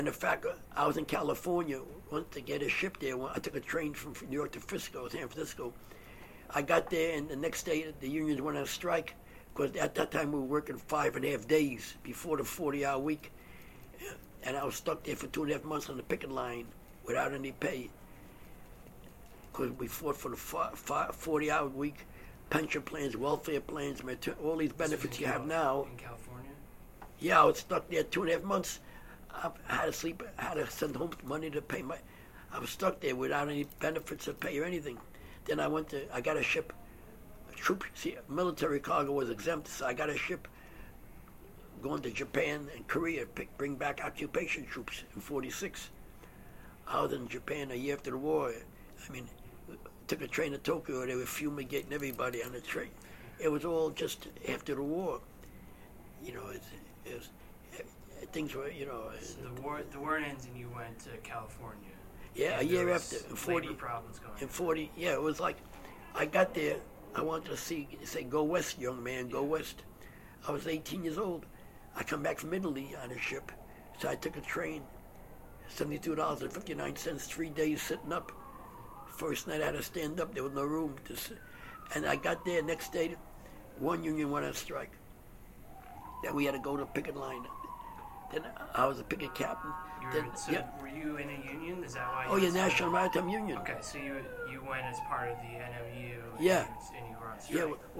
And in fact, I was in California once to get a ship there. I took a train from New York to Frisco, San Francisco. I got there, and the next day the unions went on strike because at that time we were working 5.5 days before the 40-hour week, and I was stuck there for 2.5 months on the picket line without any pay because we fought for the 40-hour week, pension plans, welfare plans, all these benefits you have now. In California? Yeah, I was stuck there 2.5 months. I had to sleep. I had to send home money to pay my. I was stuck there without any benefits to pay or anything. Then I got a ship. Military cargo was exempt, so I got a ship going to Japan and Korea, bring back occupation troops in '46. I was in Japan a year after the war. I mean, took a train to Tokyo. They were fumigating everybody on the train. It was all just after the war. You know, it was things were, you know. So the war ends and you went to California. Yeah, a year after. In 40 problems going. In 40, yeah, it was like, I got there. I wanted to say, go west, young man, go west. I was 18 years old. I come back from Italy on a ship, so I took a train, $72.59, 3 days sitting up. First night I had to stand up. There was no room to sit. And I got there next day. One union went on strike. Then we had to go to picket line. Then I was a picket captain. Were you in a union? Is that why? Oh, yeah, National Maritime Union. Okay, so you went as part of the NMU. Yeah. And you were on strike. Yeah,